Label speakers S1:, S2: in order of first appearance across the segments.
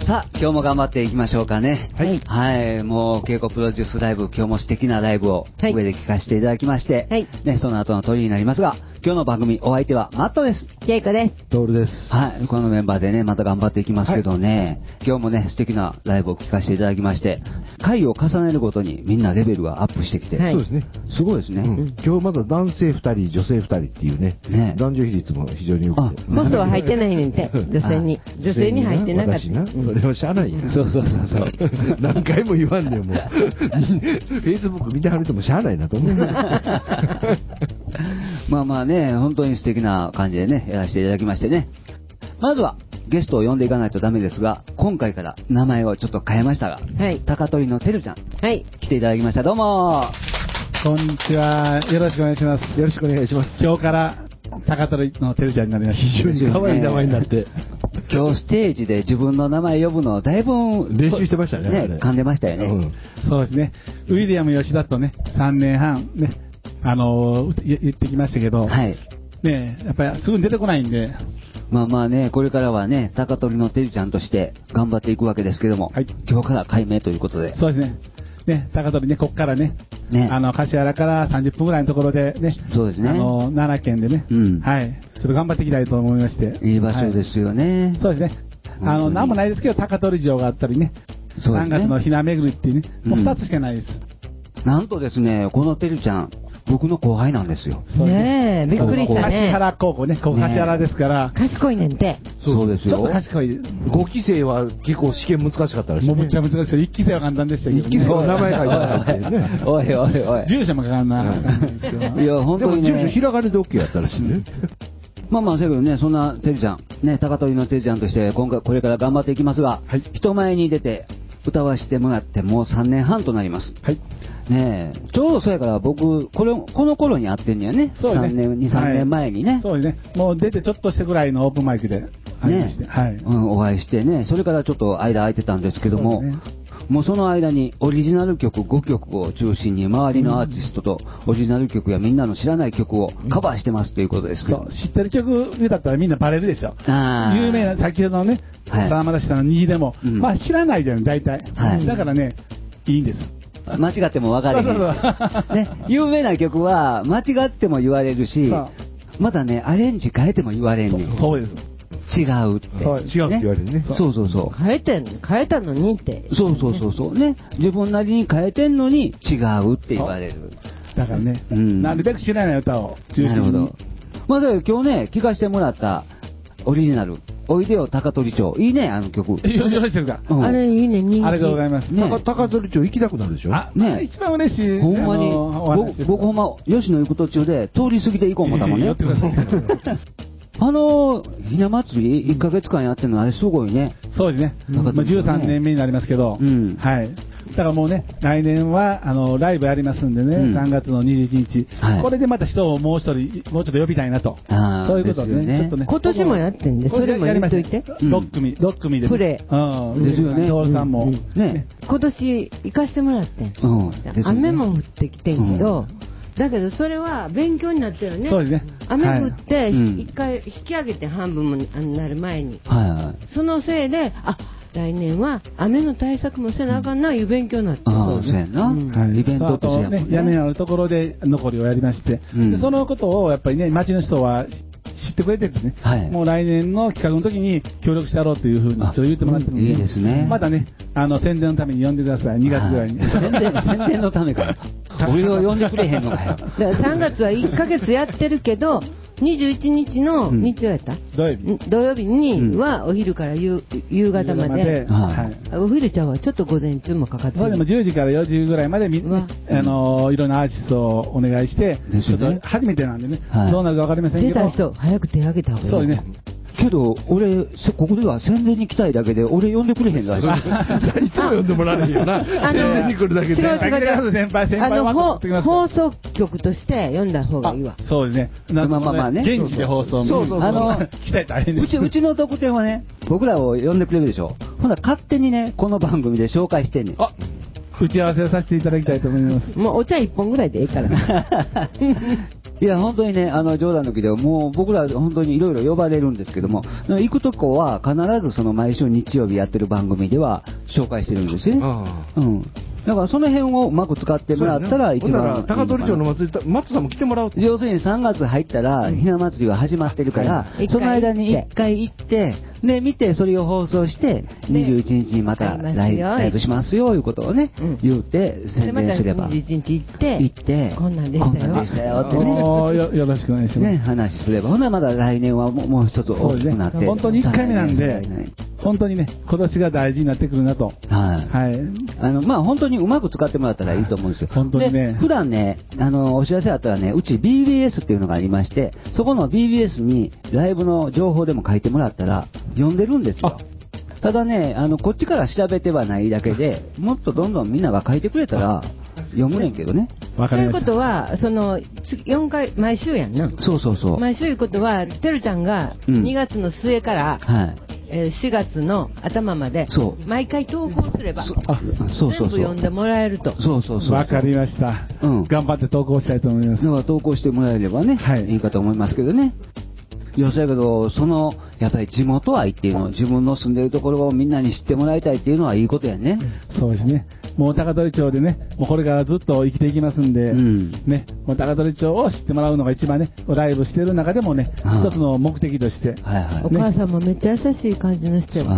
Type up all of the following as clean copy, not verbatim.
S1: さあ、今日も頑張っていきましょうかね。
S2: はい。
S1: はい。もう、稽古プロデュースライブ、今日も素敵なライブを上で聞かせていただきまして、はい。ね、その後の鳥になりますが、今日の番組、お相手はマットです。
S3: ケイコです。
S2: トールです。
S1: はい。このメンバーでね、また頑張っていきますけどね、はい、今日もね、素敵なライブを聞かせていただきまして、回を重ねるごとにみんなレベルがアップしてきて、
S2: はい、そうですね。
S1: すごいですね。
S2: うん、今日まだ男性2人、女性2人っていうね、男女比率も非常に良くて。
S3: ホストは入ってないねんて、女性に。女性に入ってなかった。
S2: 私な、それはしゃあないや。
S1: そうそうそうそう。
S2: 何回も言わんでも、Facebook 見てはる人もしゃあないなと思う。
S1: まあまあね、本当に素敵な感じでね、やらせていただきましてね。まずは、ゲストを呼んでいかないとダメですが、今回から名前をちょっと変えましたが、はい。高取のてるちゃん、はい。来ていただきました。どうも
S4: こんにちは。よろしくお願いします。
S2: よろしくお願いします。
S4: 今日から、高取のてるちゃんになりました。
S2: 非常に可愛い名前になって。
S1: 今日ステージで自分の名前呼ぶのをだいぶ
S2: 練習してましたね。
S1: ね、噛んでましたよね。うん、
S4: そうですね。ウィリアム吉田とね、3年半ね、言ってきましたけど、はい。ね、やっぱりすぐに出てこないんで。
S1: まあまあね、これからはね、高取のてるちゃんとして頑張っていくわけですけども、はい。今日から改名ということで。
S4: そうですね。ね、高取ね、こっからね、柏原から30分ぐらいのところでね、
S1: そうですね。
S4: 奈良県でね、うん、はい。ちょっと頑張っていきたいと思いまして。
S1: いい場所ですよね。
S4: はい、そうですね。なんもないですけど、高取城があったりね、3月のひな巡りっていうね、もう2つしかないです。
S1: なんとですね、このてるちゃん、僕の後輩なんですよ。
S3: ねえ、びっくりしたね。
S4: 柏原高校ね、ここ柏原ですから。
S3: 賢いねんて。
S1: そうですよ。
S4: ちょっと賢い。
S2: 5期生は結構試験難しかったらしい。
S4: もうむっちゃ難しいですよ。1期生は簡単でしたけど。
S2: 1期生は名前書いてないってね。
S1: おいおいおい。
S4: 住所も書かんな。
S1: いや、本当にね。
S2: でも住所ひらがなで OK やったらしいね。
S1: まあまあ、せやけどね、そんなてるちゃん、ね、高取のてるちゃんとして、今回これから頑張っていきますが、はい、人前に出て、歌わせてもらってもう3年半となります。はい。ねえ、ちょうどそうやから僕、この頃に会ってんねやね。そうね。2、3年前にね、はい。
S4: そうですね。もう出てちょっとしてぐらいのオープンマイクで会いまして。ね、はい。
S1: うん、お会いしてね、それからちょっと間空いてたんですけども、もうその間にオリジナル曲5曲を中心に周りのアーティストとオリジナル曲やみんなの知らない曲をカバーしてますということですけど、
S4: そう、知ってる曲だったらみんなバレるでしょ。有名な先ほどのね、さだまさしさんの虹でも、まあ知らないじゃん、大体。はい。だからね、いいんです。
S1: 間違っても分かれへんし。ね、有名な曲は間違っても言われるし、またね、アレンジ変えても言われんねん。
S4: そうです。
S1: 違うって。
S2: そう、違うって言われるね。
S1: そうそうそう。
S3: 変えたのにって。
S1: そうそうそうそう。ね。自分なりに変えてんのに違うって言われる。
S4: だからね、なるべく知らない歌を中心に。なるほど。
S1: まあ、今日ね、聴かせてもらったオリジナル、おいでよ高取町。いいね、あの曲。
S4: よろしいですか。
S3: あれいいね、人気。
S4: ありがとうございます。
S2: 高取町行きたくなるでしょ。
S4: ね、一番嬉しい。
S1: ほんまに、僕ほんま、吉野行く途中で通り過ぎて行こう思ったもんね。ひな祭り1ヶ月間やってるのあれすごいね。
S4: そうですね。13年目になりますけど、はい。だからもうね、来年はライブやりますんでね、3月の21日、これでまた人をもうちょっと呼びたいなと。そういうことでね、ちょっとね。
S3: 今年もやってんで、それもやりといて。
S4: 6組で。
S3: プレ
S4: イ。ですよね。トールさんも。ね。
S3: 今年行かせてもらってん。雨も降ってきてんけど、だけどそれは勉強になったよね。
S4: そうですね。
S3: 雨降って一回引き上げて半分になる前に、そのせいで来年は雨の対策もせなあかんないう勉強になって。
S1: そうやな。イベントとして
S4: 屋根あるところで残りをやりまして、そのことをやっぱりね町の人は知ってくれてるんですね、はい、もう来年の企画の時に協力してやろうというふうに言ってもらってるので、
S1: いいですね。
S4: またね宣伝のために呼んでください。2月ぐらいに。
S1: 宣伝のためか。俺を呼んでくれへんのかよ。
S3: 3月は1ヶ月やってるけど21日の日曜やった、土曜日にはお昼から夕方まで、お昼ちゃうわ、ちょっと午前中もかかってる。
S4: でも10時から4時ぐらいまでいろんなアーティストをお願いして、ちょっと初めてなんでね、どうなるか分かりませんけど、
S3: 出た人早く手挙げた方がいい。
S4: そうね。
S1: けど、俺、ここでは宣伝に来たいだけで、俺呼んでくれへんだし。
S2: いつも呼んでもらえへんよな。宣伝に来るだけで。
S3: 放送局として呼んだ方がいいわ。
S4: そうですね。
S1: まあね。
S4: 現地で放送
S1: そう。
S4: 来たい大変です。
S1: うちの特典はね、僕らを呼んでくれるでしょ。ほな、勝手にね、この番組で紹介してんねん。
S4: 打ち合わせをさせていただきたいと思います。
S3: もうお茶1本ぐらいでいいから。
S1: いや、本当にね、冗談抜きで、もう僕ら本当にいろいろ呼ばれるんですけども、行くとこは必ずその毎週日曜日やってる番組では紹介してるんですよね。うん。だからその辺をうまく使ってもらったら一番いい。
S2: 高取町のマットさんも来てもらう。
S1: 要するに3月入ったらひな祭りは始まってるから、その間に1回行って、で、見てそれを放送して、21日にまたライブしますよ、いうことをね、言うて宣伝すれば。
S3: 21日行って、こんなんで
S1: したよってね。
S4: よろしくお願いします。
S1: ね、話すれば。ほんならまだ来年はもう一つ大きくなって。
S4: 本当に1回目なんで、本当にね、今年が大事になってくるなと。
S1: はい。まあ本当にうまく使ってもらったらいいと思うんですよ。
S4: 本当にね。
S1: 普段ね、お知らせあったらね、うち BBS っていうのがありまして、そこの BBS にライブの情報でも書いてもらったら、読んでるんですよ。ただね、こっちから調べてはないだけで、もっとどんどんみんなが書いてくれたら、読むねんけどね。
S3: ということは、4回、毎週やんな。
S1: そうそうそう。
S3: 毎週いうことは、てるちゃんが2月の末から、4月の頭まで、毎回投稿すれば、全部読んでもらえると。
S1: そうそうそう。
S4: わかりました。頑張って投稿したいと思います。
S1: だから投稿してもらえればね、いいかと思いますけどね。いや、そうやけど、やっぱり地元愛っていうのを、自分の住んでるところをみんなに知ってもらいたいっていうのはいいことやね。
S4: そうですね。もう高取町でね、もうこれからずっと生きていきますんで、ね、もう高取町を知ってもらうのが一番ね、ライブしてる中でもね、一つの目的として。
S3: お母さんもめっちゃ優しい感じの人やから。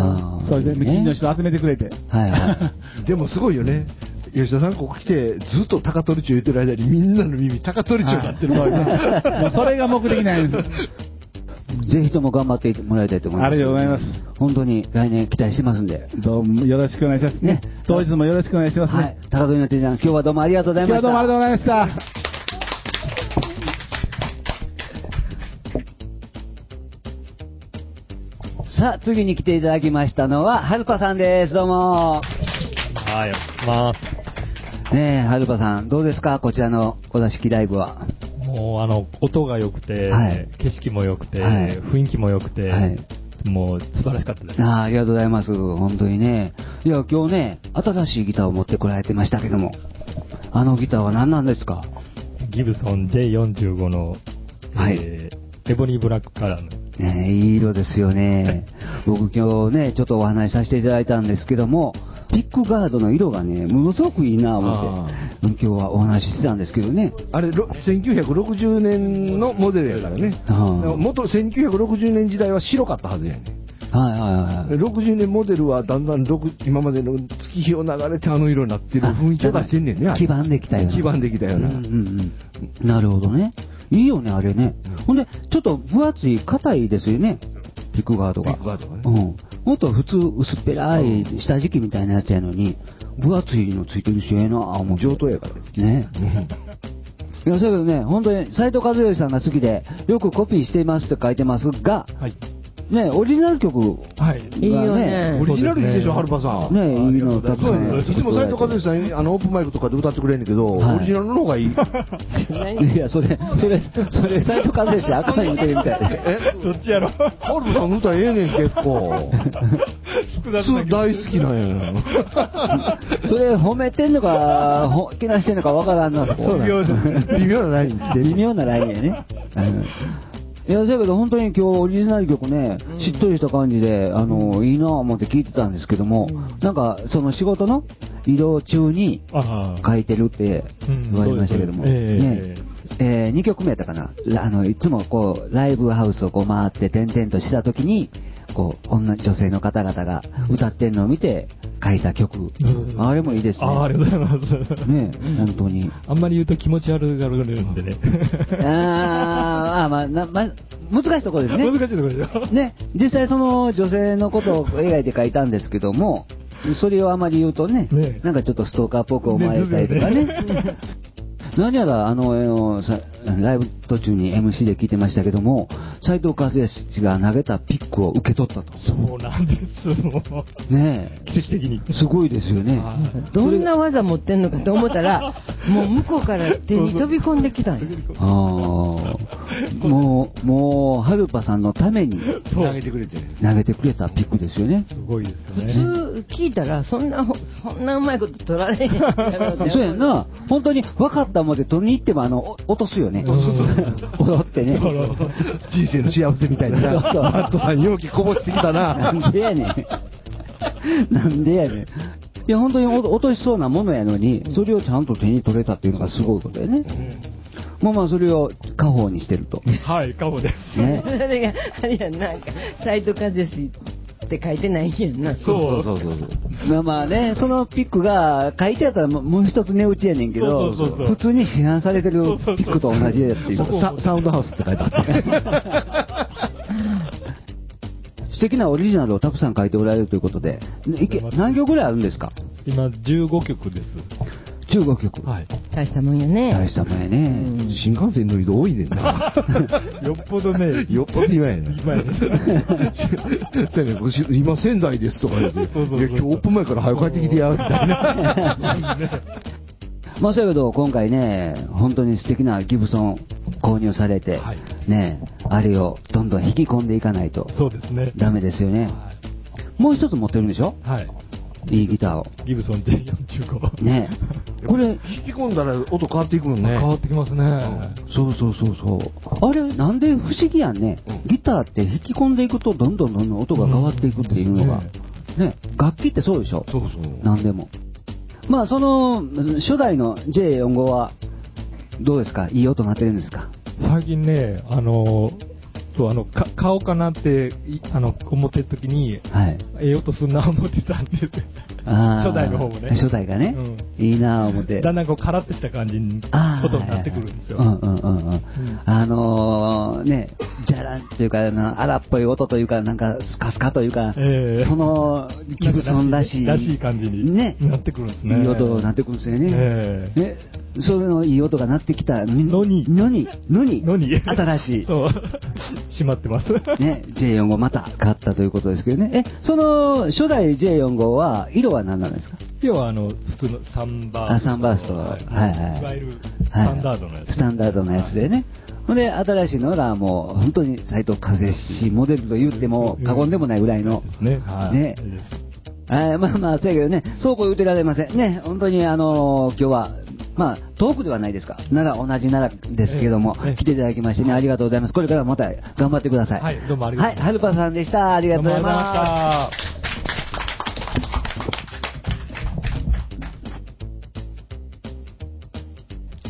S4: そうですね、近所の人集めてくれて。
S2: でもすごいよね。吉田さんここ来てずっと高取町言ってる間にみんなの耳高取町になってる。
S4: もうそれが目的なんです。
S1: ぜひとも頑張ってもらいたいと思います。
S4: ありがとうございます。
S1: 本当に来年期待してますんで。
S4: どうもよろしくお願いしますね。当日もよろしくお願いしますね。はい。
S1: 高取のていちゃん、今日はどうもありがとうございました。
S4: 今日はどうもありがとうござい
S1: ました。さあ、次に来ていただきましたのは、はるぱさんです。どうも。
S5: はい、まあ。
S1: ねえ、はるぱさん、どうですかこちらのお座敷ライブは。
S5: もう音が良くて、景色も良くて、雰囲気も良くて、もう素晴らしかったです。
S1: ありがとうございます。本当にね。いや、今日ね、新しいギターを持ってこられてましたけども、あのギターは何なんですか？
S5: ギブソン J45 の、エボニーブラックカラーの。
S1: いい色ですよね。僕今日ね、ちょっとお話しさせていただいたんですけども、ピックガードの色がね、ものすごくいいなぁ思って、今日はお話ししてたんですけどね。
S2: あれ、1960年のモデルやからね。元1960年時代は白かったはずやね。60年モデルはだんだん今までの月日を流れてあの色になってる雰囲気を出してんねんね。
S1: 黄ばんできたよな。
S2: 黄ばんできたよな。
S1: なるほどね。いいよね、あれね。ほんで、ちょっと分厚い、硬いですよね。ピックガードが。もっと普通薄っぺらい下敷きみたいなやつやのに、分厚いのついてるし、ええなぁ思って。
S2: 上等やから
S1: ね。いや、そうやけどね、本当に斉藤和義さんが好きで、よくコピーしていますって書いてますが、ね、オリジナル曲がね、
S3: いいよね。
S2: オリジナルいいでしょ、はるぱさん。
S1: ね、いいのたくさん。
S2: いつも斉藤和義さん、オープンマイクとかで歌ってくれんねんけど、オリジナルの方がいい。
S1: いや、それ、斉藤和義あかん言うてるみたいで。
S5: どっちやろ。
S2: はるぱさんの歌ええねん、結構。大好きなんや。
S1: それ褒めてんのか、けなしてんのかわからんな。
S2: そうだ。微妙なラインって。
S1: 微妙なラインやね。いや、だけど本当に今日オリジナル曲ね、しっとりした感じで、いいなぁ思って聞いてたんですけども、なんかその仕事の移動中に書いてるって言われましたけども、2曲目やったかな、いつもこう、ライブハウスをこう回って点々とした時に、こう、女性の方々が歌ってんのを見て書いた曲。あれもいいですね。
S5: ありがとうございます。
S1: ね、本当に。
S5: あんまり言うと気持ち悪がられるんでね。
S1: 難しいところですね。
S5: 難しいところですよ。
S1: ね、実際その女性のことを描いて書いたんですけども、それをあまり言うとね、なんかちょっとストーカーっぽく思われたりとかね。何やらライブ途中に MC で聞いてましたけども、斉藤和義が投げたピックを受け取ったと。
S5: そうなんです。もう
S1: ねえ、
S5: 奇跡的に
S1: すごいですよね。
S3: どんな技持ってんのかと思ったら、もう向こうから手に飛び込んできたんや。
S1: もう、はるぱさんのために
S2: 投げてくれ
S1: たピックですよね。
S5: すごいですよね。
S3: 普通聞いたら、そんなうまいこと取られへんやろ。
S1: そうやな。本当に分かったもんで取りに行っても、落とすよね。踊ってね。
S2: 人生の幸せみたいな。マットさん容器こぼしてきたな。
S1: なんでやねん。なんでやねん。いや、本当に落としそうなものやのに、それをちゃんと手に取れたっていうのがすごいことだよね。まあそれを家宝にしてると。
S5: はい、家宝です。
S3: ね。それが、あれやん、なんか、斎藤和義って書いてないんやんな。
S2: そう。
S1: まあね、そのピックが書いてあったらもう一つ値打ちやねんけど、普通に市販されてるピックと同じやっていう。
S2: サウンドハウスって書いてあった。
S1: 素敵なオリジナルをたくさん書いておられるということで、何曲ぐらいあるんですか？
S5: 今15曲です。
S1: 15曲。
S5: はい。
S3: 大したもんやね。
S1: 大したもんやね。
S2: 新幹線の移動多いねんな。
S5: よっぽどね。
S2: よっぽど今やね。今仙台ですとか言って、今日オープン前から早く帰ってきてや、みたいな。
S1: まあそうやけど、今回ね、本当に素敵なギブソン購入されて、ね、あれをどんどん引き込んでいかないと、
S5: そうですね。
S1: ダメですよね。もう一つ持ってるんでしょ？はい。いいギターを。
S5: ギブソン J45。
S1: ね。これ、
S2: 引き込んだら音変わっていくもんね。
S5: 変わってきますね。
S1: そう。あれ、なんで不思議やんね。ギターって引き込んでいくとどんどん音が変わっていくっていうのが。ね。楽器ってそうでしょ？そう。なんでも。まあ、その、初代の J45 は、どうですか？いい音鳴ってるんですか？
S5: 最近ね、買おうかなって、思ってる時に、ええ音すんな思ってたんです。初代の方もね。
S1: 初代がね。いいなぁ思って。
S5: だんだんこう、カラッとした感じに、音になってくるんですよ。
S1: ね、じゃらんというか、荒っぽい音というか、なんかスカスカというか、そのギブソンらしい
S5: 感じになってくるんですね。
S1: いい音になってくるんですよね。それのいい音が鳴ってきたのに、新しい。
S5: そう。閉まってます。
S1: ね、J45 また買ったということですけどね。その初代 J45 は、色は何なんですか？
S5: 色は普通のサンバースト。
S1: サンバースト。い
S5: わゆるスタンダードのやつ。
S1: スタンダードのやつでね。ほんで、新しいのがもう、本当に斎藤和義モデルと言っても過言でもないぐらいの。ね。まあ、そうやけどね、そうこう言うてられません。ね、本当に今日は、まあ、遠くではないですか。同じ奈良ですけども、来ていただきましてね、ありがとうございます。これからまた頑張ってください。
S5: はい、どうもありがとうございます。
S1: はい、はるぱさんでした。ありがとうございました。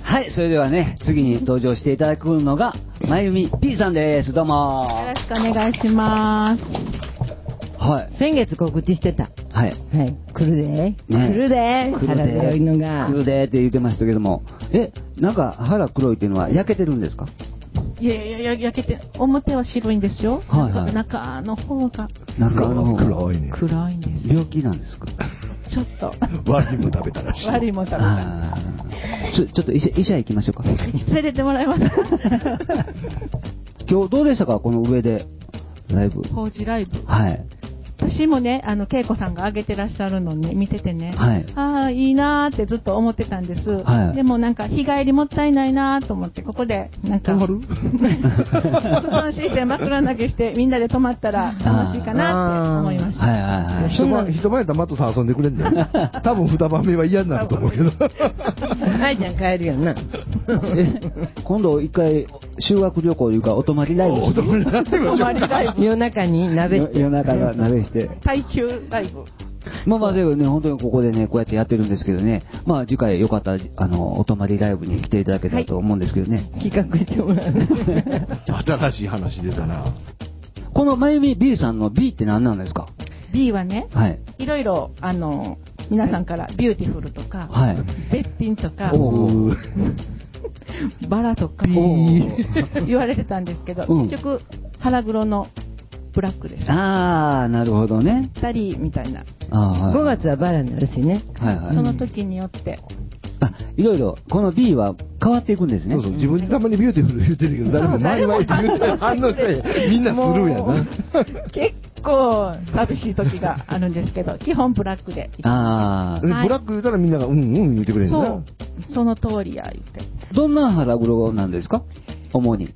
S1: はい、それではね、次に登場していただくのが、まゆみ P さんです。どうも。
S6: よろしくお願いします。
S1: はい。
S3: 先月告知してた。
S1: はい。
S3: 来るで。来るで。腹黒いのが。
S1: 来るでって言ってましたけども。なんか腹黒いっていうのは焼けてるんですか？
S6: いや、焼けて、表は白いんですよ。中の方が。
S2: 黒いね。
S6: 暗いんです。
S1: 病気なんですか？
S6: ちょっと。
S2: ワリも食べたらしい。
S6: ワリも食べた。
S1: ちょっと医者行きましょうか。
S6: 連れてってもらえますか？
S1: 今日どうでしたか？この上でライブ。
S6: 法事ライブ。
S1: はい。
S6: 私もね、恵子さんが上げてらっしゃるのね、見ててね、いいなーってずっと思ってたんです。でもなんか、日帰りもったいないなーと思って、ここで、なんか、布団敷いて枕投げして、みんなで泊まったら楽しいかなって思いました。
S2: 一晩やったらマットさん遊んでくれんだよ。多分二晩目は嫌になると思うけど。
S3: 愛ちゃん帰るやんな。
S1: 今度一回、修学旅行いうか、お泊まりライブして。
S3: 夜中に鍋して。
S1: 夜中に鍋して。
S6: 耐久ライブ。
S1: まあでもね、本当にここでね、こうやってやってるんですけどね、まあ次回よかったら、お泊まりライブに来ていただけたらと思うんですけどね。
S3: 企画してもらう。
S2: 新しい話出たな。
S1: このまゆみ B さんの B って何なんですか？
S6: B はね、いろいろ、皆さんからビューティフルとか、べっぴんとか、バラとか言われてたんですけど、結局腹黒のブラックです。
S1: なるほどね。
S6: 2人みたいな。
S3: 5月はバラになるしね。
S6: その時によって。
S1: いろいろ、この B は変わっていくんですね。
S2: そう、自分でたまにビューティフル言ってるけど、誰も前々言って反応してみんなスルーやな。
S6: 結構寂しい時があるんですけど、基本ブラックで。
S2: ブラック言うたらみんなが言ってくれるんだ。
S6: その通りや言って。
S1: どんな腹黒なんですか？主に。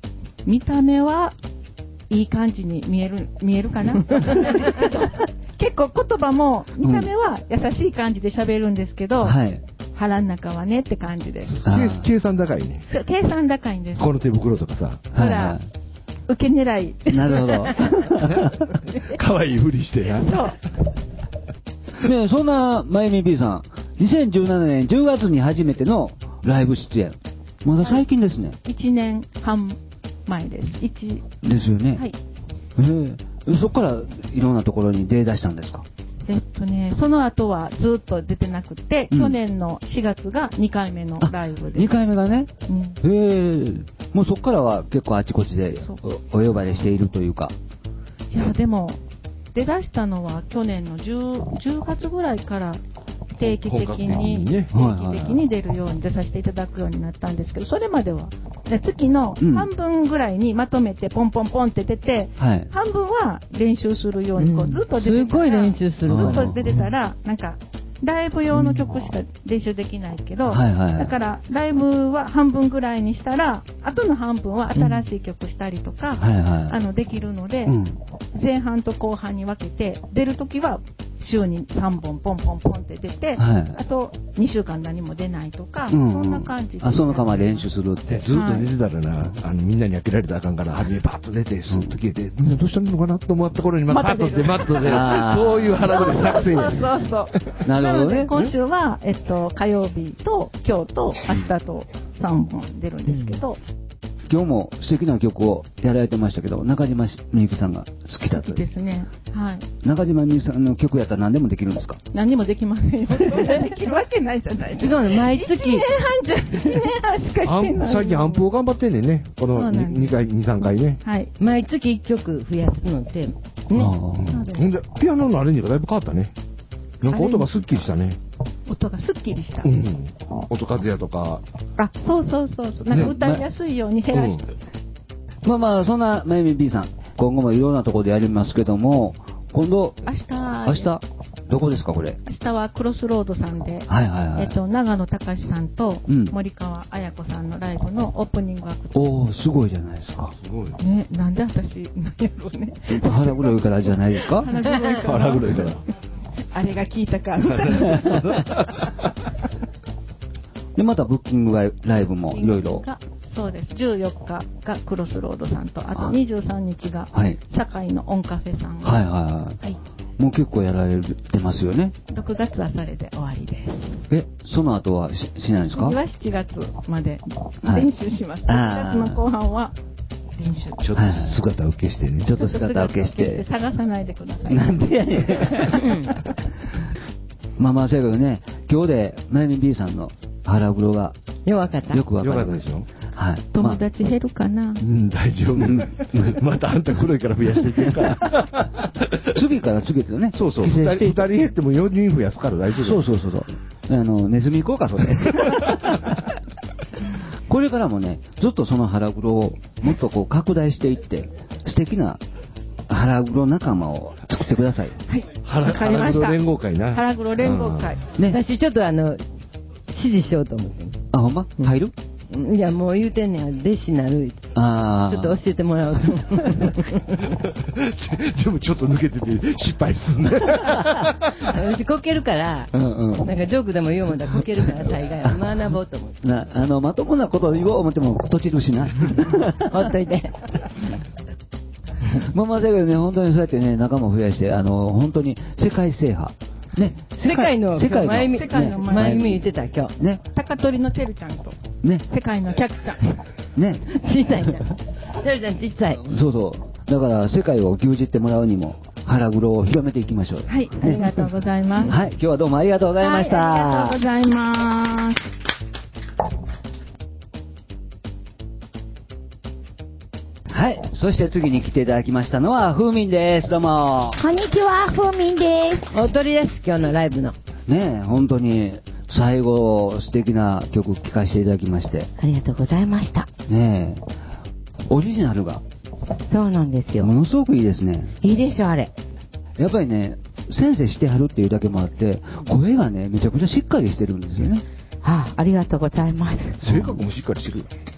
S6: 見た目はいい感じに見えるかな結構言葉も見た目は優しい感じで喋るんですけど、腹の中はねって感じです。
S2: 計算高いね。
S6: 計算高いんです。
S2: この手袋とかさ。
S6: ほら、受け狙い。
S1: なるほど。
S2: 可愛いふりしてや。
S6: そう。
S1: ね、そんなまゆみ B さん、2017年10月に初めてのライブ出演。まだ最近ですね。
S6: 1年半前です。
S1: ですよね。
S6: はい。
S1: そこからいろんなところに出だしたんですか？
S6: その後はずっと出てなくて、去年の4月が2回目のライブで。
S1: 2回目がね。もうそこからは結構あちこちでお呼ばれしているというか。
S6: いや、でも、出だしたのは去年の 10月ぐらいから定期的に出るように出させていただくようになったんですけど、それまでは月の半分ぐらいにまとめてポンポンポンって出て、半分は練習するようにずっと出てたら、
S3: すごい練習する。
S6: ずっと出てたら、なんかライブ用の曲しか練習できないけど、だからライブは半分ぐらいにしたら、あとの半分は新しい曲したりとか、できるので、前半と後半に分けて、出るときは週に3本ポンポンポンって出て、あと2週間何も出ないとか、そんな感じで。
S1: その間は練習するって。
S2: ずっと出てたらな、みんなに飽きられたらあかんから、初めパッと出て、スッと消えて、みんなどうしたのかなと思った頃にパッと出て、マッと出る。そういう腹黒い作戦やね。
S6: そう。なので、今週は、火曜日と今日と明日と3本出るんですけど、
S1: 今日も素敵な曲をやられてましたけど、中島みゆきさんが好きだという。
S6: ですね。はい。
S1: 中島みゆきさんの曲やったら何でもできるんですか？
S6: 何にもできませんよ。できるわけないじゃないですか。
S3: 違うの、毎月。1
S6: 年半しかしてない。
S2: 最近アンプを頑張ってんねんね。この2、3回ね。
S6: はい。
S3: 毎月1曲増やすので。
S2: ほんで、ピアノのアレンジがだいぶ変わったね。なんか音がスッキリしたね。
S6: 音がスッキリした。
S2: 音数やとか。
S6: そう。なんか歌いやすいように減らして。
S1: まあ、そんなまゆみ B さん、今後もいろんなところでやりますけども、今度、
S6: 明日、
S1: どこですか、これ？
S6: 明日はクロスロードさんで、長野隆さんと森川綾子さんのライブのオープニングアクト。
S1: すごいじゃないですか。
S2: すごい。
S6: ね、なんで私、なんやろうね。
S1: 腹黒いからじゃないですか？
S2: 腹黒いから。
S6: あれが聞いたか。
S1: で、またブッキングライブもいろいろ。
S6: そうです。14日がクロスロードさんと、あと23日が堺のオンカフェさん。
S1: もう結構やられてますよね。
S6: 6月はそれで終わりで
S1: す。その後はしないんですか？
S6: 次は7月まで練習します。7月の後半は練習。
S2: ちょっと姿を消してね。
S1: ちょっと姿を消して。
S6: 探さないでください。
S1: なんでやねん。まあ、そうやけどね、今日でまゆみ B さんの腹黒が
S3: よくわかった。
S2: よくわかったでしょ。
S6: 友達減るかな。
S2: 大丈夫。またあんた黒いから増やしていけるから。
S1: 次から次へとね。
S2: そう。2人減っても4人増やすから大丈夫。
S1: そう。ネズミ行こうか、それ。これからもね、ずっとその腹黒をもっとこう拡大していって、素敵な腹黒仲間を作ってください。
S6: はい。腹黒
S2: 連合会な。
S6: 腹黒連合会。
S3: 私ちょっと指示しようと思って。
S1: ほんま？入る？
S3: いや、もう言うてんねん、弟子になる。ちょっと教えてもらおうと。で
S2: もちょっと抜けてて失敗すんね。
S3: 私こけるから、なんかジョークでも言おうもんだらこけるから大概学ぼうと思って。
S1: まともなことを言おう思っても閉じるしな。
S3: ほっといて。
S1: まあだけどね、本当にそうやってね、仲間を増やして、本当に世界制覇。ね、
S3: 世界の前見言ってた今日
S1: ね、
S6: 高取のてるちゃんと
S1: ね、
S6: 世界のキャクちゃん
S1: ね、
S3: 小さいんだ。てるちゃん小さい。
S1: そう。だから世界を牛耳ってもらうにも腹黒を広めていきましょう。
S6: はい、ありがとうございます。
S1: はい、今日はどうもありがとうございました。
S6: ありがとうございます。
S1: はい。そして次に来ていただきましたのは、ふうみんです。どうも。
S7: こんにちは、ふうみんです。
S3: 大鳥です、今日のライブの。
S1: ねえ、本当に、最後、素敵な曲聴かせていただきまして。
S7: ありがとうございました。
S1: ねえ、オリジナルが。
S7: そうなんですよ。
S1: ものすごくいいですね。
S7: いいでしょ、あれ。
S1: やっぱりね、先生してはるっていうだけもあって、声がね、めちゃくちゃしっかりしてるんですよね。
S7: ありがとうございます。
S2: 性格もしっかりしてる。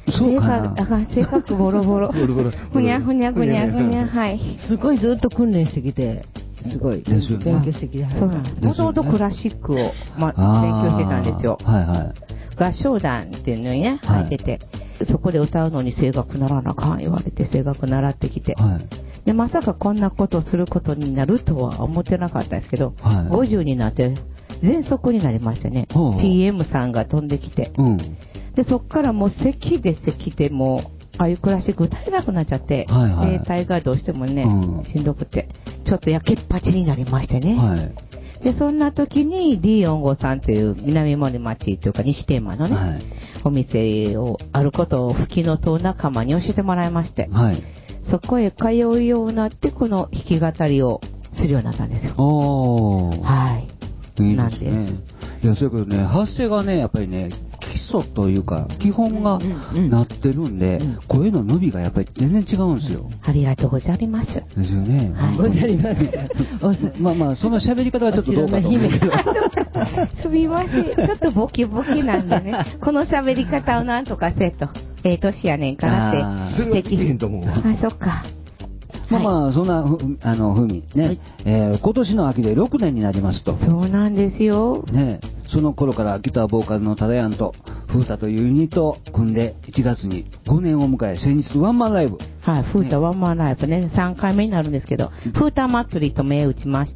S1: そうかな。
S7: 性格ボロボロ。ふにゃふにゃふにゃふにゃ、はい。
S3: すごいずっと訓練してきて、すごい勉強してきて。
S7: そうなんです。もともとクラシックを、勉強してたんですよ。
S1: はいはい。
S7: 合唱団っていうのにね、入ってて、そこで歌うのに声楽習わなあかん言われて、声楽習ってきて。で、まさかこんなことすることになるとは思ってなかったんですけど、50になって、喘息になりましてね、PM さんが飛んできて、で、そっからもう咳でもう、ああいうクラシック歌えなくなっちゃって、声帯がどうしてもね、しんどくて、ちょっとやけっぱちになりましてね。で、そんな時に D45 さんという南森町というか西天満のね、お店をあることを吹きのと仲間に教えてもらいまして、そこへ通うようになって、この弾き語りをするようになったんですよ。はい。
S1: いいですね。いや、そういうことね、発声がね、やっぱりね、基礎というか、基本がなってるんで、声の伸びがやっぱり全然違うんですよ。
S7: ありがとうございます。
S1: ですよね。
S3: ございます。
S1: まあまあ、その喋り方はちょっとどうかと思うけど。
S7: すみません。ちょっとボキボキなんでね、この喋り方をなんとかせと、年やねんからって
S2: 指摘。それは
S7: あ、そっか。
S1: まあまあ、そんなふみね、今年の秋で6年になりますと。
S7: そうなんですよ。
S1: ね、その頃からギターボーカルのタダヤンとフータというユニットを組んで1月に5年を迎え、先日ワンマンライブ。
S7: はい、フータワンマンライブね、3回目になるんですけど、フータ祭りと銘打ちまして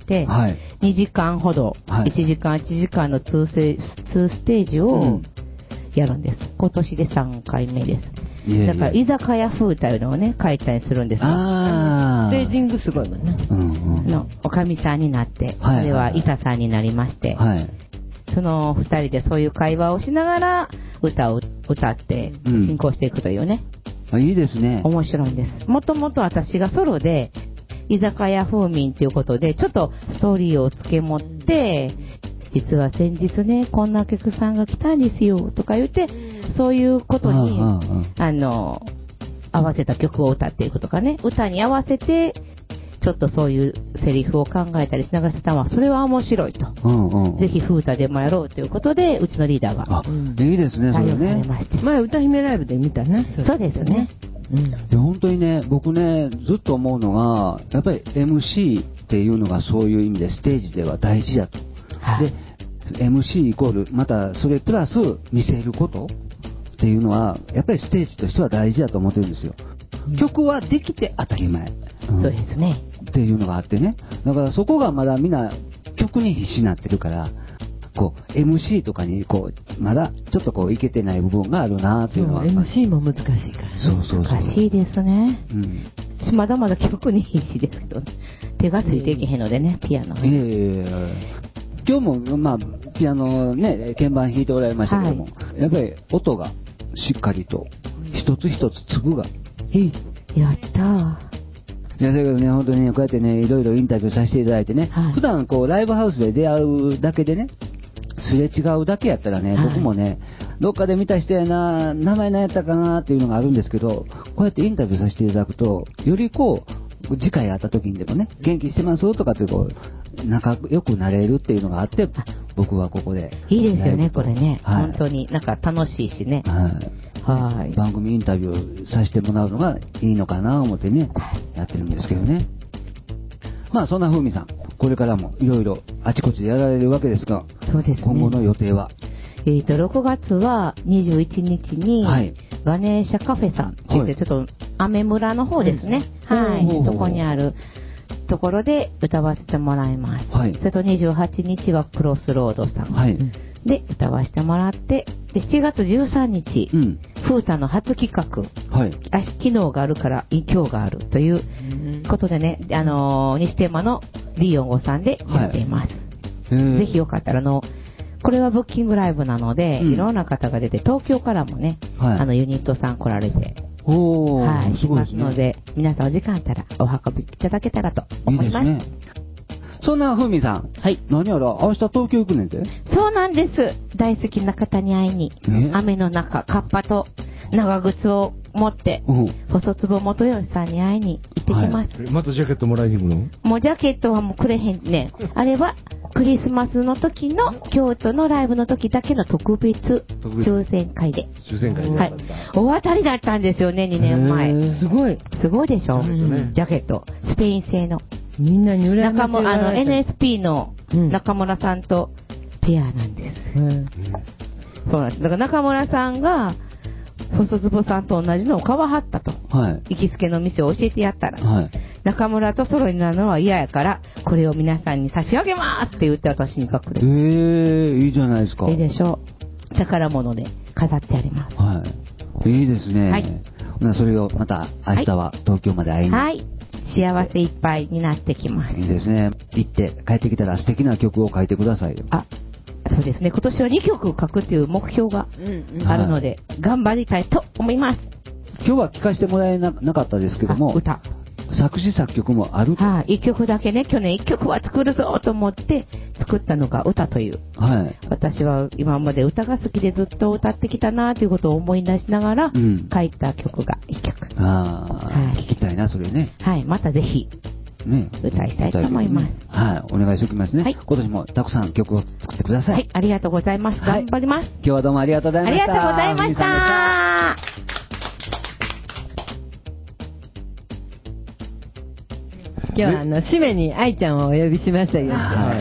S7: 、2時間ほど、1時間1時間の2ステージをやるんです。今年で3回目です。だから居酒屋風というのをね書いたりするんですよ。
S3: ステージングすごいもんね。
S7: のおかみさんになって、それは伊佐さんになりまして、その2人でそういう会話をしながら歌を歌って進行していくというね。
S1: いいですね。
S7: 面白いんです。もともと私がソロで居酒屋風民ということでちょっとストーリーをつけ持って、実は先日ねこんなお客さんが来たんですよとか言って。そういうことに合わせた曲を歌っていくとかね、歌に合わせてちょっとそういうセリフを考えたりしながらしたのはそれは面白いと、ぜひフータでもやろうということでうちのリーダーが
S1: いいですね、それね。
S3: 前歌姫ライブで見たね。
S7: そうですね。
S1: 本当にね、僕ねずっと思うのがやっぱり MC っていうのがそういう意味でステージでは大事だと。で MC イコールまたそれプラス見せることっていうのはやっぱりステージとしては大事だと思ってるんですよ。曲はできて当たり前、
S7: そうですね
S1: っていうのがあってね、だからそこがまだみんな曲に必死になってるから、こう MC とかにこうまだちょっとこういけてない部分があるなっていうのは。
S3: MC も難しいから
S7: ね。難しいですね。まだまだ曲に必死ですけど、手がついていけへんのでね、ピアノ。
S1: 今日もまあピアノね鍵盤弾いておられましたけども、やっぱり音がしっかりと一つ一つ粒が
S7: やったー。
S1: いやだけどね、本当にねこうやってねいろいろインタビューさせていただいてね、普段こうライブハウスで出会うだけでねすれ違うだけやったらね、僕もねどっかで見た人やな、名前何やったかなっていうのがあるんですけど、こうやってインタビューさせていただくとよりこう次回会った時にでもね元気してますとかってこう仲良くなれるっていうのがあって、僕はここで
S7: いいですよねこれね、本当になんか楽しいしね、
S1: 番組インタビューさせてもらうのがいいのかな思ってねやってるんですけどね。まあそんな風味さんこれからもいろいろあちこちでやられるわけですが、
S7: そうですね、
S1: 今後の予定は
S7: 6月は21日にガネーシャカフェさんって言って、ちょっとアメ村の方ですね、そこにあるところで歌わせてもらいます、それと28日はクロスロードさん、で歌わせてもらって、で7月13日、フータの初企画、昨日があるから今日があるということでね、西天満のD45さんでやっています、ぜひよかったらこれはブッキングライブなので、いろんな方が出て東京からもね、ユニットさん来られてしますので、皆さんお時間あったらお運びいただけたらと思います。いいですね。
S1: そんなふみさん、何やら明日東京行くねんて。
S7: そうなんです。大好きな方に会いに、雨の中カッパと長靴を持って細坪元吉さんに会いに行ってきます。
S2: またジャケットもらいに行くの？
S7: もうジャケットはもうくれへんね。あれはクリスマスの時の京都のライブの時だけの特別抽選会で。
S2: 抽選会で。
S7: はい。大当たりだったんですよね、2年前。
S3: すごい。
S7: すごいでしょ。ジャケット。スペイン製の。
S3: みんなに羨ましい。
S7: NSP の中村さんとペアなんです。そうなんです。だから中村さんが、細坪さんと同じのを買わはったと。はい。行きつけの店を教えてやったら。はい。中村とソロになるのは嫌やから、これを皆さんに差し上げますって言って私にくれる。
S1: いいじゃないですか。
S7: いいでしょう。宝物で飾ってあります。
S1: はい。いいですね。はい。それをまた明日は東京まで会いに。
S7: はい。幸せいっぱいになってきます。
S1: いいですね。行って帰ってきたら素敵な曲を書いてくださいよ。
S7: あ、そうですね。今年は2曲書くっていう目標があるので、頑張りたいと思います。
S1: 今日は聴かせてもらえなかったですけども、
S7: 歌。
S1: 作詞作曲もあると。
S7: はい、1曲だけね、去年1曲は作るぞと思って作ったのが歌という。はい。私は今まで歌が好きでずっと歌ってきたなということを思い出しながら書いた曲が1曲。
S1: はい。聞きたいな、それね。
S7: はい、またぜひ。ね、歌いたいと思います。
S1: はい、お願いしておきますね。はい。今年もたくさん曲を作ってください。
S7: はい、ありがとうございます。頑張ります。
S1: 今日はどうもありがとうございました。
S7: ありがとうございました。
S3: 今日は締めに愛ちゃんをお呼びしましたよ。
S1: はい。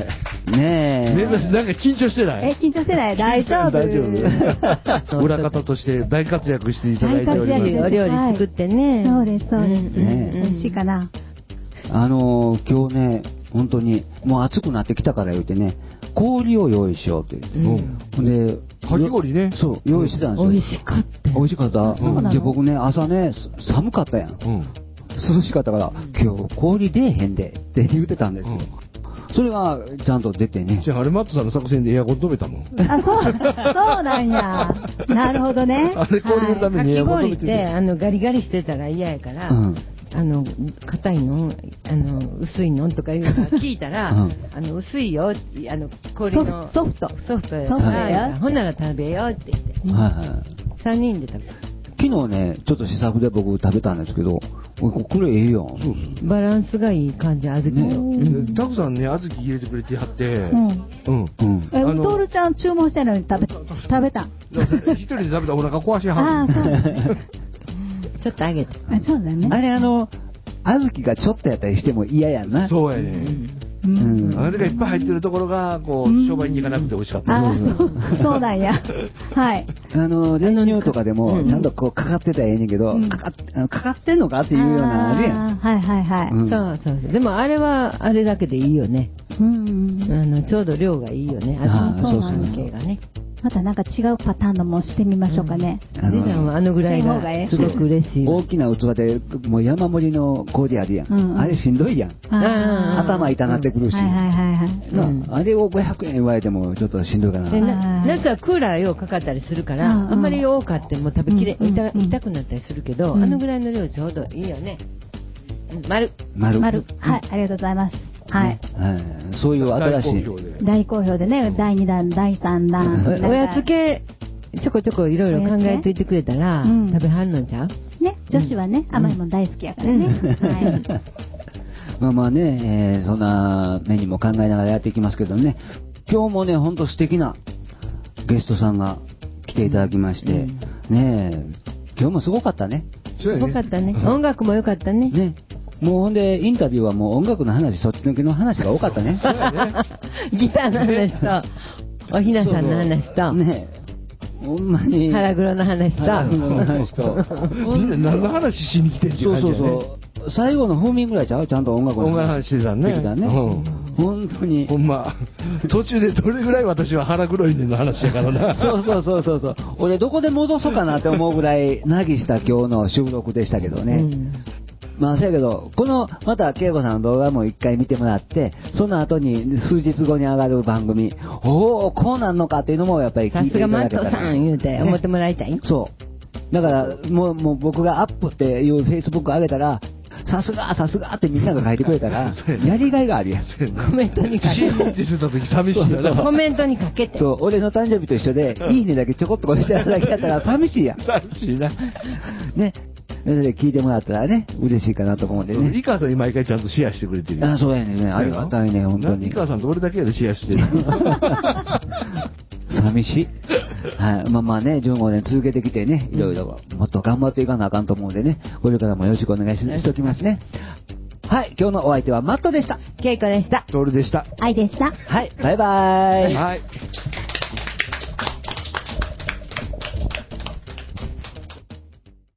S1: ねえ。
S2: なんか緊張してない？
S8: 緊張してない。大丈夫。
S2: 大丈夫。裏方として大活躍していただいております。
S3: お料理作ってね。
S8: そうです、そうです。美味しいかな。
S1: 今日ね、本当に、もう暑くなってきたから言うてね、氷を用意しようって。
S2: で、かき氷ね。
S1: そう、用意してたんですよ。
S3: 美味しかった。
S1: 美味しかった。じゃあ僕ね、朝ね、寒かったやん。涼しかったから、今日氷出えへんでって言ってたんですよ。それはちゃんと出てね。
S2: じゃあ、アルマットさんの作戦でエアコン止めたもん。
S8: そうなんや。なるほどね。
S2: あれ氷のためにエアコン止めて。
S3: かき氷ってガリガリしてたら嫌やから。硬いの薄いのとかいうの聞いたら、薄いよ、氷の
S8: ソフト
S3: やからほんなら食べようって言って、3人で食べた。
S1: 昨日ね、ちょっと試作で僕食べたんですけど、これええやん。
S3: バランスがいい感じ、小豆
S2: の。たくさんね、小豆入れてくれてはって。
S8: トールちゃん注文してるのに食べた。
S2: 一人で食べたらお腹壊しはる。
S3: ちょっとあげて。
S8: そうだね。
S1: あれ小豆がちょっとやったりしても嫌やんな。
S2: そうやね。あれがいっぱい入ってるところが、商売に行かなくて美味しかった。
S8: そうなんや。はい。
S1: 練乳とかでも、ちゃんとかかってたらええねんけど、かかってんのかっていうようなあれやん。
S8: はいはいはい。
S3: そう。でもあれは、あれだけでいいよね。ちょうど量がいいよね。味の関係がね。
S8: またなんか違うパターンのもしてみましょうかね。
S3: 値段はぐらいがすごく嬉しい。
S1: 大きな器でもう山盛りの氷あるやん。あれしんどいやん。頭痛なってくるし。あれを500円言われてもちょっとしんどいかな。
S3: 夏はクーラーようかかったりするから、あんまり多かっても食べきれ、痛くなったりするけど、ぐらいの量ちょうどいいよね。丸。
S8: はい、ありがとうございます。はい。
S1: そういう新しい。
S8: 大好評でね、第2弾、第3弾。
S3: おやつ系、ちょこちょこいろいろ考えといてくれたら、食べはんのちゃう？
S8: ね、女子はね、甘いもん大好きやからね。
S1: まあね、そんな目にも考えながらやっていきますけどね、今日もね、ほんと素敵なゲストさんが来ていただきまして、ね、今日もすごかったね。
S3: すごかったね。音楽も良かったね。
S1: ね。もうほんで、インタビューはもう音楽の話、そっちのけの話が多かったね。
S3: ギターの話と、おひなさんの話と、
S1: ね、ほんまに。
S3: 腹黒の話と。
S2: みんな何の話しに来てんっていう感じだね。
S1: そう。最後の風味ぐらいちゃう？ちゃんと音楽の
S2: 話してたね。
S1: 本当に。
S2: ほんま。途中でどれぐらい私は腹黒いねんの話やからな。
S1: そう。俺どこで戻そうかなって思うぐらい、なぎした今日の収録でしたけどね。まあ、そうやけど、また、恵子さんの動画も一回見てもらって、その後に、数日後に上がる番組、こうなんのかっていうのも、やっぱり聞いていただけたら。
S3: さすがマットさん言うて、思ってもらいたい。
S1: そう。だから、もう僕がアップっていうフェイスブック上げたら、さすがってみんなが書いてくれたら、やりがいがあるやん。
S3: コメントに書けて。
S2: シーンってしてた時寂しいよな。
S3: コメントに書けて。
S1: そう、俺の誕生日と一緒で、いいねだけちょこっとこれしてただけだったら寂しいやん。
S2: 寂しいな。
S1: ね。 聞いてもらったらね、嬉しいかなと思うんでね。
S2: 井川さんに毎回ちゃんとシェアしてくれてる。
S1: あ、そうやね。ありがたいね、本当に。
S2: 井川さんと俺だけやでシェアしてる。
S1: 寂しい。はい。まあね、15年続けてきてね、いろいろもっと頑張っていかなあかんと思うんでね、これからもよろしくお願いしておきますね。はい。今日のお相手はマットでした。
S3: ケイコでした。
S2: トールでした。
S8: 愛でした。
S1: はい。バイバーイ。
S2: はい。